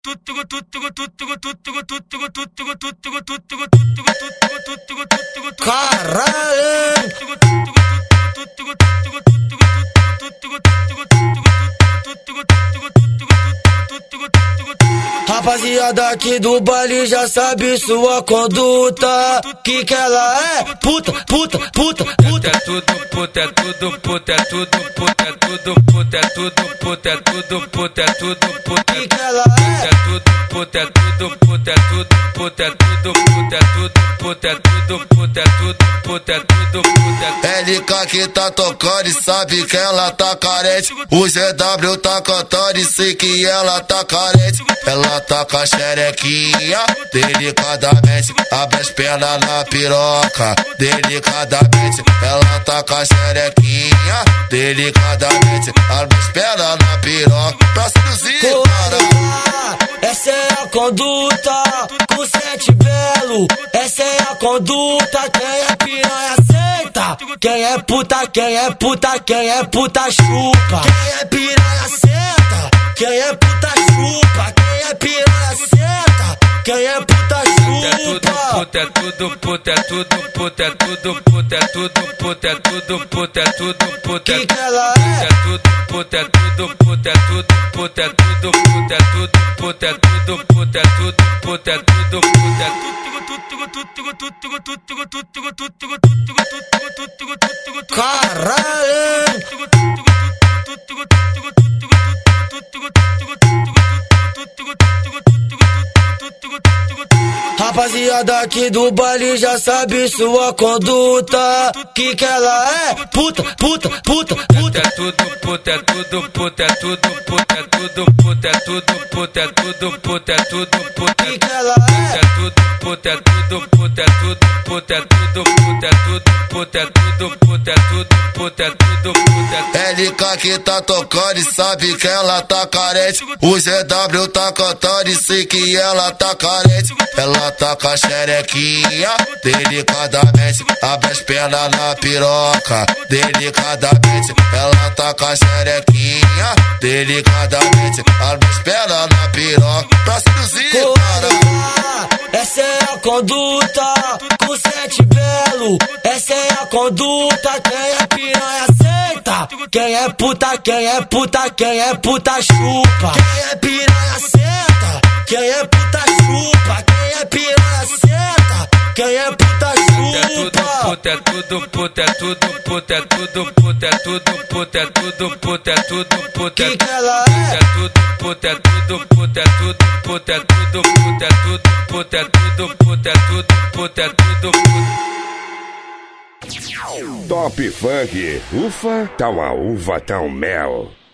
Caralho! Rapaziada aqui do baile já sabe sua conduta. Que ela é puta, puta, puta, puta. É tudo puta, é tudo puta, é tudo puta, é tudo puta, é tudo puta, é tudo puta, é tudo puta. Que ela é tudo puta, é tudo puta, é tudo puta, é tudo puta, é tudo puta, é tudo puta, é tudo puta, é tudo puta. LK que tá tocando e sabe que ela tá carente. O GW tá cantando e sei que ela tá carente. Ela tá com a xerequinha, delicadamente. Abre as pernas na piroca, delicadamente. Ela tá com a xerequinha, delicadamente. Abre as pernas na piroca, pra seduzir, cara. Essa é a conduta, com sete belo. Essa é a conduta, quem é piranha aceita. Quem é puta, quem é puta, quem é puta chupa. Quem é piranha senta, quem é puta chupa. Quem é piranha senta, quem é puta chupa. É tudo puta, é tudo puta, é tudo puta, é tudo puta, é tudo puta, é tudo puta. Que ela é? É tudo puta, é tudo puta, é tudo puta, é tudo puta, é tudo puta, é tudo puta, é tudo puta, é tudo puta. Caralho! Rapaziada aqui do baile já sabe sua conduta. Que ela é puta, puta, puta, puta. É tudo puta, é tudo puta, é tudo puta, é tudo puta, é tudo puta, é tudo puta, é tudo puta. Que ela é tudo puta, é tudo puta, é tudo puta, é tudo puta, é tudo puta, é tudo puta, é tudo puta, é tudo puta. LK que tá tocando e sabe que ela tá carente. O GW tá cantando e sei que ela tá carente. Ela tá com a xerequinha, delicadamente. Abre as pernas na piroca, delicadamente. Ela tá com a xerequinha, delicadamente. Abre as pernas na piroca, pra seduzir, cara. Essa é a conduta, com sete belo. Essa é a conduta, quem é piranha aceita. Quem é puta, quem é puta, quem é puta chupa. Quem é piranha senta, quem é puta chupa. Quem é piranha senta, quem é puta chupa. É tudo puta, é tudo puta, é tudo puta, é tudo puta, é tudo puta, é tudo puta. Que ela é? É tudo puta, é tudo puta, é tudo puta, é tudo puta, é tudo puta, é tudo puta, é tudo puta, é tudo puta. Top Funk, ufa, tá uma uva, tá um mel.